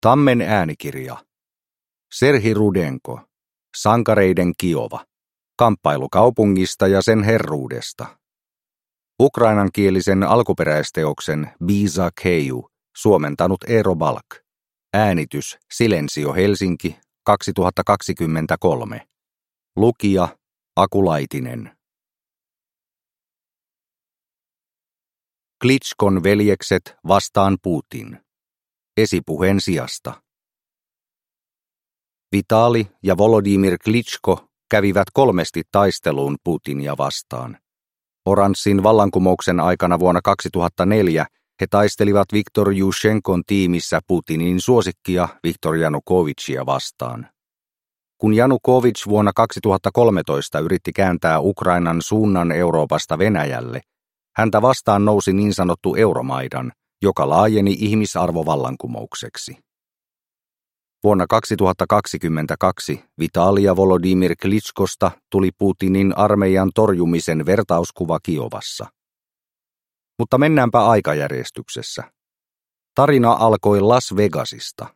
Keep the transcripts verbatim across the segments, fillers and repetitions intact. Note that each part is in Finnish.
Tammen äänikirja. Serhii Rudenko. Sankareiden Kiova. Kamppailu kaupungista ja sen herruudesta. Ukrainankielisen alkuperäisteoksen Biza Keiju suomentanut Eero Balk. Äänitys Silensio Helsinki kaksituhattakaksikymmentäkolme. Lukija Aku Laitinen. Klitschkon veljekset vastaan Putin. Esipuheen sijasta. Vitali ja Volodymyr Klitschko kävivät kolmesti taisteluun Putinia vastaan. Oranssin vallankumouksen aikana vuonna kaksituhattaneljä he taistelivat Viktor Juschenkon tiimissä Putinin suosikkia Viktor Janukovytsia vastaan. Kun Janukovyts vuonna kaksituhattakolmetoista yritti kääntää Ukrainan suunnan Euroopasta Venäjälle, häntä vastaan nousi niin sanottu Euromaidan, joka laajeni ihmisarvovallankumoukseksi. Vuonna kaksituhattakaksikymmentäkaksi Vitali ja Volodymyr Klitschkosta tuli Putinin armeijan torjumisen vertauskuva Kiovassa. Mutta mennäänpä aikajärjestyksessä. Tarina alkoi Las Vegasista.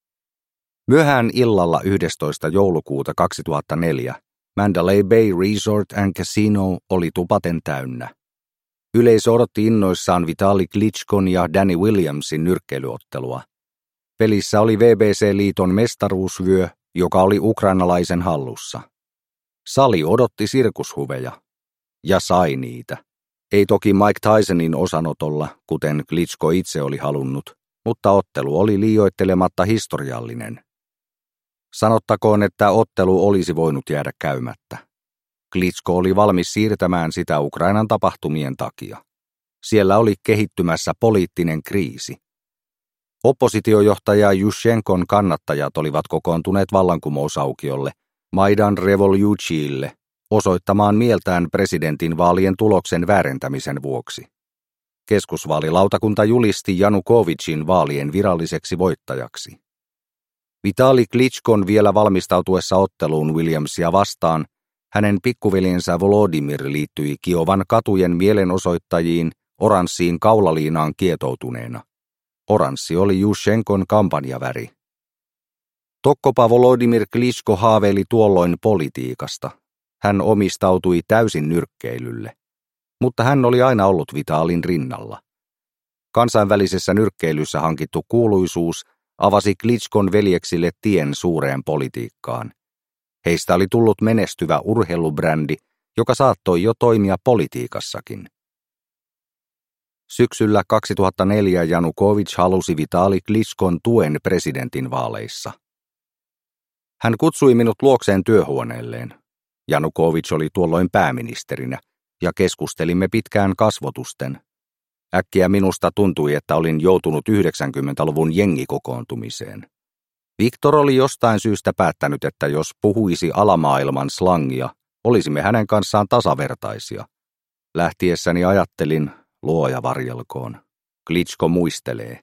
Myöhään illalla yhdestoista joulukuuta kaksituhattaneljä Mandalay Bay Resort and Casino oli tupaten täynnä. Yleisö odotti innoissaan Vitali Klitschkon ja Danny Williamsin nyrkkeilyottelua. Pelissä oli V B C-liiton mestaruusvyö, joka oli ukrainalaisen hallussa. Sali odotti sirkushuveja. Ja sai niitä. Ei toki Mike Tysonin osanotolla, kuten Klitschko itse oli halunnut, mutta ottelu oli liioittelematta historiallinen. Sanottakoon, että ottelu olisi voinut jäädä käymättä. Klitschko oli valmis siirtämään sitä Ukrainan tapahtumien takia. Siellä oli kehittymässä poliittinen kriisi. Oppositiojohtaja Juschenkon kannattajat olivat kokoontuneet vallankumousaukiolle, Maidan Revolutionille, osoittamaan mieltään presidentin vaalien tuloksen väärentämisen vuoksi. Keskusvaalilautakunta julisti Janukovytsin vaalien viralliseksi voittajaksi. Vitali Klitschkon vielä valmistautuessa otteluun Williamsia vastaan, hänen pikkuveljensä Volodymyr liittyi Kiovan katujen mielenosoittajiin oranssiin kaulaliinaan kietoutuneena. Oranssi oli Juschenkon kampanjaväri. Tokkopa Volodymyr Klitschko haaveili tuolloin politiikasta. Hän omistautui täysin nyrkkeilylle. Mutta hän oli aina ollut Vitalin rinnalla. Kansainvälisessä nyrkkeilyssä hankittu kuuluisuus avasi Klitschkon veljeksille tien suureen politiikkaan. Heistä oli tullut menestyvä urheilubrändi, joka saattoi jo toimia politiikassakin. Syksyllä kaksituhattaneljä Janukovyts halusi Vitali Klitschkon tuen presidentinvaaleissa. Hän kutsui minut luokseen työhuoneelleen. Janukovyts oli tuolloin pääministerinä, ja keskustelimme pitkään kasvotusten. Äkkiä minusta tuntui, että olin joutunut yhdeksänkymmentäluvun jengikokoontumiseen. Viktor oli jostain syystä päättänyt, että jos puhuisi alamaailman slangia, olisimme hänen kanssaan tasavertaisia. Lähtiessäni ajattelin, luoja varjelkoon. Klitschko muistelee.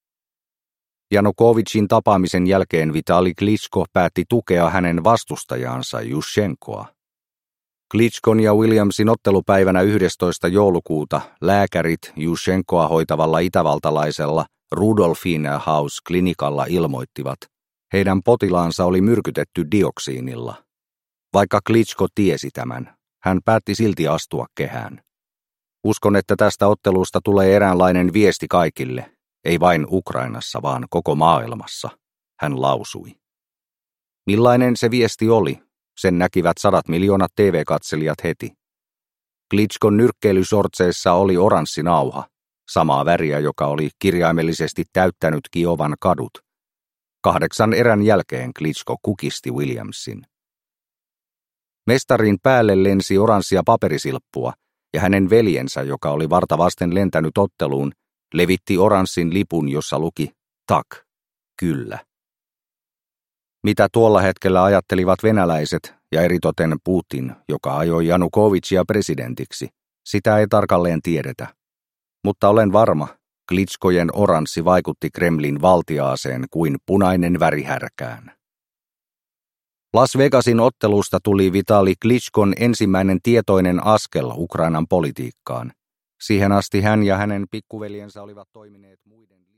Janukovytsin tapaamisen jälkeen Vitali Klitschko päätti tukea hänen vastustajaansa Juschenkoa. Klitschkon ja Williamsin ottelupäivänä yhdestoista joulukuuta lääkärit Juschenkoa hoitavalla itävaltalaisella Rudolfina House-klinikalla ilmoittivat, heidän potilaansa oli myrkytetty dioksiinilla. Vaikka Klitschko tiesi tämän, hän päätti silti astua kehään. Uskon, että tästä ottelusta tulee eräänlainen viesti kaikille, ei vain Ukrainassa, vaan koko maailmassa, hän lausui. Millainen se viesti oli, sen näkivät sadat miljoonat T V-katselijat heti. Klitschkon nyrkkeilysortseissa oli oranssi nauha, samaa väriä, joka oli kirjaimellisesti täyttänyt Kiovan kadut. Kahdeksan erän jälkeen Klitschko kukisti Williamsin. Mestarin päälle lensi oranssia paperisilppua, ja hänen veljensä, joka oli varta vasten lentänyt otteluun, levitti oranssin lipun, jossa luki tak, kyllä. Mitä tuolla hetkellä ajattelivat venäläiset ja eritoten Putin, joka ajoi Janukovytsia presidentiksi, sitä ei tarkalleen tiedetä. Mutta olen varma, Klitschkojen oranssi vaikutti Kremlin valtiaaseen kuin punainen väri härkään. Las Vegasin ottelusta tuli Vitali Klitschkon ensimmäinen tietoinen askel Ukrainan politiikkaan. Siihen asti hän ja hänen pikkuveljensä olivat toimineet muiden